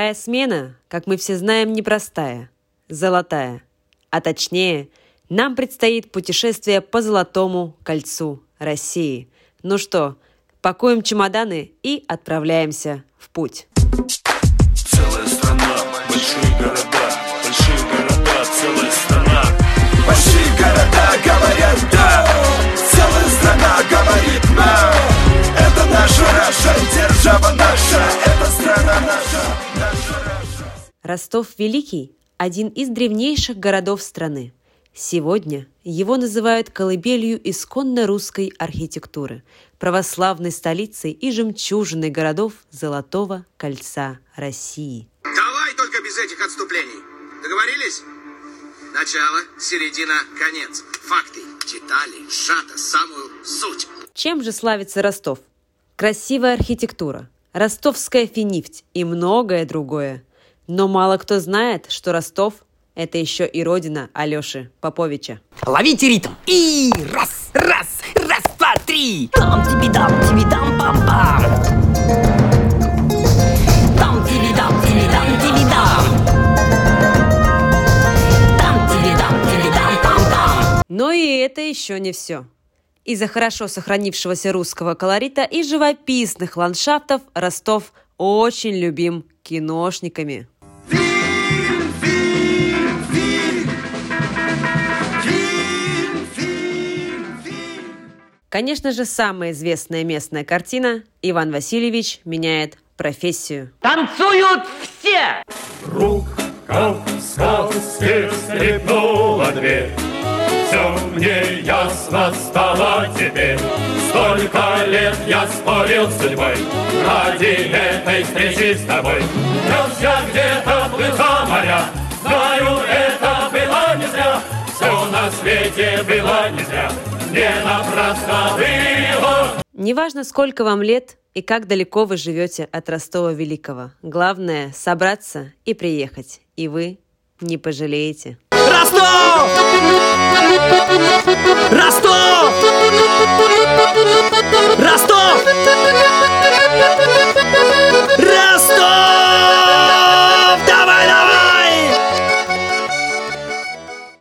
Вторая смена, как мы все знаем, непростая, золотая. А точнее, нам предстоит путешествие по Золотому кольцу России. Ну что, пакуем чемоданы и отправляемся в путь. Целая страна, большие города, целая страна. Большие города говорят да, целая страна говорит на. Это наша Раша, держава наша, это страна наша Раша. Ростов Великий – один из древнейших городов страны. Сегодня его называют колыбелью исконно русской архитектуры, православной столицей и жемчужиной городов Золотого кольца России. Давай только без этих отступлений. Договорились? Начало, середина, конец. Факты, детали, сжато, самую суть. Чем же славится Ростов? Красивая архитектура, ростовская финифть и многое другое. Но мало кто знает, что Ростов – это еще и родина Алеши Поповича. Ловите ритм! И раз, два, три! Там-тебе-дам, пам-пам! Там-тебе-дам, Там-тебе-дам, пам-пам! Но и это еще не все. Из-за хорошо сохранившегося русского колорита и живописных ландшафтов Ростов очень любим киношниками. Конечно же, самая известная местная картина «Иван Васильевич меняет профессию». Танцуют все! Вдруг, как в сказке, скрипнула дверь. Все мне ясно стало теперь. Столько лет я спорил с судьбой ради этой встречи с тобой. Нес я где-то плыха моря, знаю, это было не зря. Все на свете было не зря, не напрасно было. Неважно, сколько вам лет и как далеко вы живете от Ростова Великого. Главное – собраться и приехать. И вы не пожалеете. Ростов!